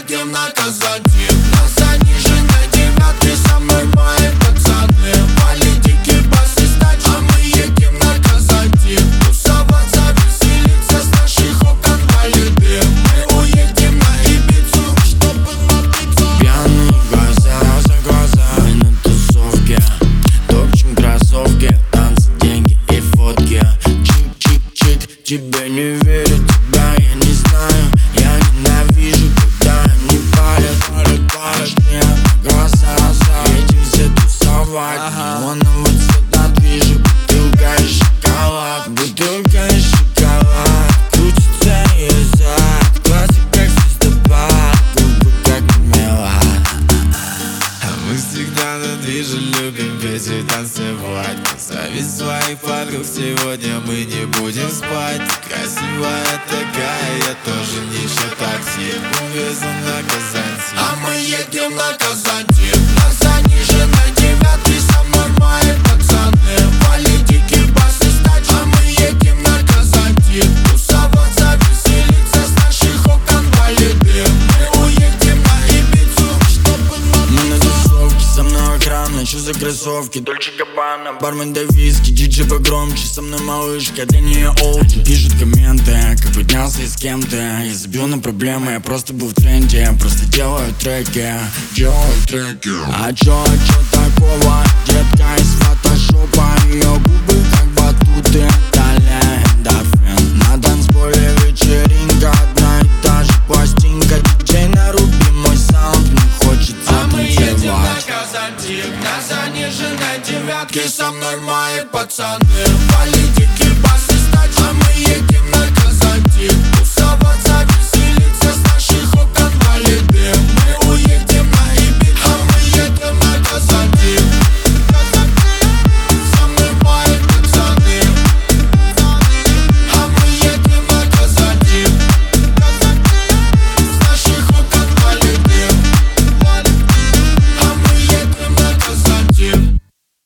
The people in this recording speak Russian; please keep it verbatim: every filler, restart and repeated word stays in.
едем на Казантип. На заниженной девятке со мной мои пацаны. Вали дикий бас и стач, а мы едем на Казантип. Тусоваться, веселиться, с наших окон валит дым. Мы уедем на Ибицу, чтобы напиться. Пьяные глаза за глаза на тусовке. Топчем кроссовки, танцы, деньги и фотки. Чик-чик-чик, тебе не верю, тебя я не знаю. Я ненавижу, когда они палят, палят, палят мне глаза. Едем все тусовать, неоновый цвет отвижу. Бутылка и шоколад, бутылка и шоколад. Крутится ее зад, глазик как звездопад, губы как мармелад. А мы всегда на движе любим петь и танцевать. Позови своих подруг, сегодня мы не будем спать. Красивая такая, я тоже ничего такси. Увезу на Казантип. А мы едем на Казантип. На заниженной девятке со мной мои пацаны. Вали дикий бас и стач, а мы едем на Казантип. Тусоваться, веселиться, с наших окон валит дым. Мы уедем на Ибицу, чтобы Мы на тусовке, со мной охрана, что за кроссовки? Дольче Габбана, бармен да виски, диджей погромче. Со мной малышка, для нее олди. Пишут комменты, как поднялся и с кем-то. Я забил на проблемы, я просто был в тренде. Просто делаю треки, делаю треки. А чё, а чё такого? Детка из фотошопа, ее губы как батуты. Далее эндорфин. На танцполе вечеринка, одна и та же пластинка. Диджей, наруби мой саунд, мне хочется А мы едем на танцевать. Казантип. На заниженной девятке со мной мои пацаны.